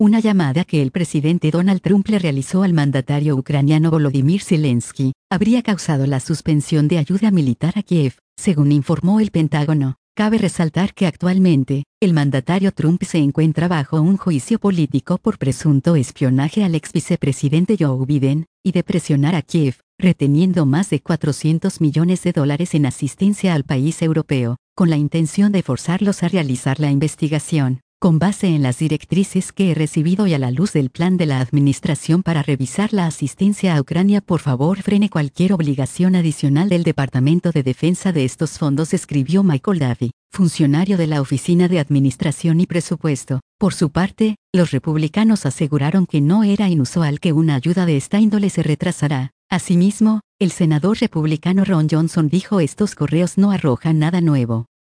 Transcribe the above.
una llamada que el presidente Donald Trump le realizó al mandatario ucraniano Volodymyr Zelensky, habría causado la suspensión de ayuda militar a Kiev, según informó el Pentágono. Cabe resaltar que actualmente, el mandatario Trump se encuentra bajo un juicio político por presunto espionaje al ex vicepresidente Joe Biden, y de presionar a Kiev, reteniendo más de $400 millones en asistencia al país europeo, con la intención de forzarlos a realizar la investigación. Con base en las directrices que he recibido y a la luz del plan de la administración para revisar la asistencia a Ucrania, por favor frene cualquier obligación adicional del Departamento de Defensa de estos fondos, escribió Michael Duffy, funcionario de la Oficina de Administración y Presupuesto. Por su parte, los republicanos aseguraron que no era inusual que una ayuda de esta índole se retrasara. Asimismo, el senador republicano Ron Johnson dijo: estos correos no arrojan nada nuevo.